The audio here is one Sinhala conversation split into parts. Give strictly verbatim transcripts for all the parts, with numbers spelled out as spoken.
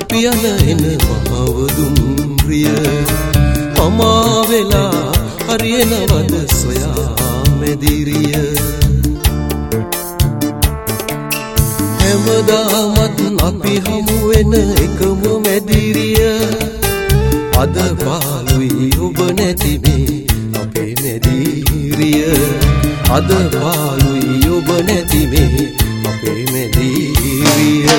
අපි යන එන මහවදුම්රිය පමා වෙලා හරියනවද සොයා මෙදිරිය හැමදාමත් අපි හමු වෙන එකම මෙදිරිය අද පාළුයි ඔබ නැති මේ අපේ මෙදිරිය අද පාළුයි ඔබ නැති මේ අපේ මෙදිරිය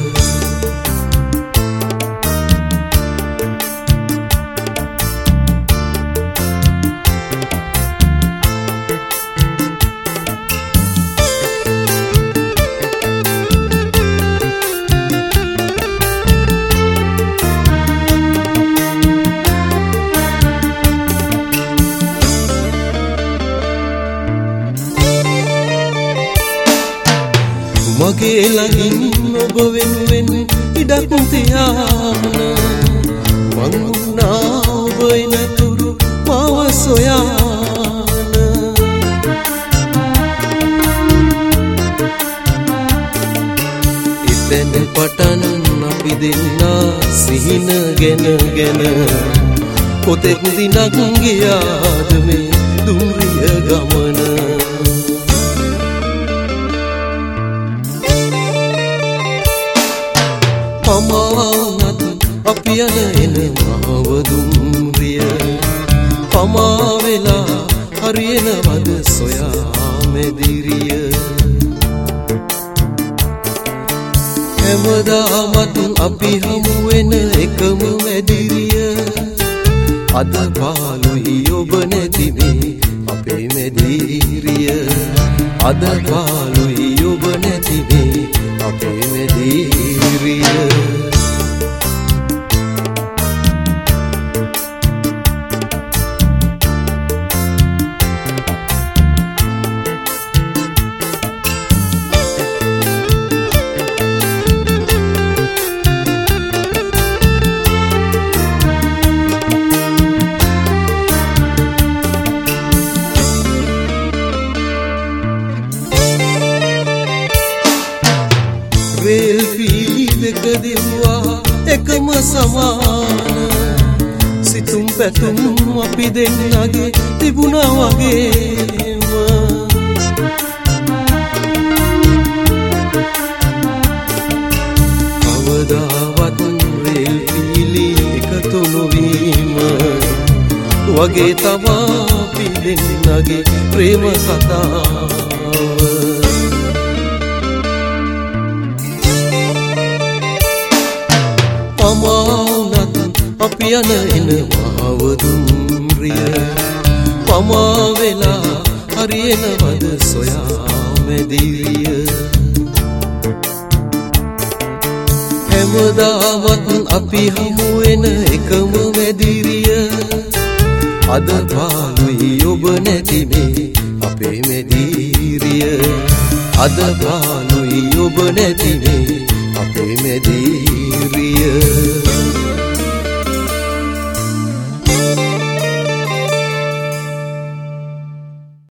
මගේ ළඟින් ඔබ වෙනුවෙන් ඉඩක් තියාන මං වුණා ඔබ එනතුරු මාව සොයාන ඉතින් පටන් අපි දෙන්නා සිහින ගෙන ගෙන කොතෙක් දිනක් ගියාද මේ දුම්රිය ගමන පමාවනත් අපි යන එන මහවදුම්රිය පමා වෙලා හරියනවද සොයා මෙදිරිය හැමදාමත් අපි හමු වෙන එකම මෙදිරිය අද පාළුයි ඔබ නැති මේ අපේ මෙදිරිය අද පාළුයි ඔබ නැති මේ අපේ මෙදිරිය රේල් පීලි දෙක දෙව්වා එකම සමාන සිතුම් පැතුම් අපි දෙන්නගේ තිබුණා වගේම කවදාවත් රේල් පීලි එකතු නොවීම වගේ තමා අපි දෙන්නගේ ප්‍රේම කතාව පමාවනත් අපි යන එන මහවදුම්රිය පමා වෙලා හරියනවද සොයා මෙදිරිය හැමදාමත් අපි හමු වෙන එකම මෙදිරිය අද පාළුයි ඔබ නැති මේ අපේ මෙදිරිය අද පාළුයි ඔබ නැති මේ අපේ මෙදිරිය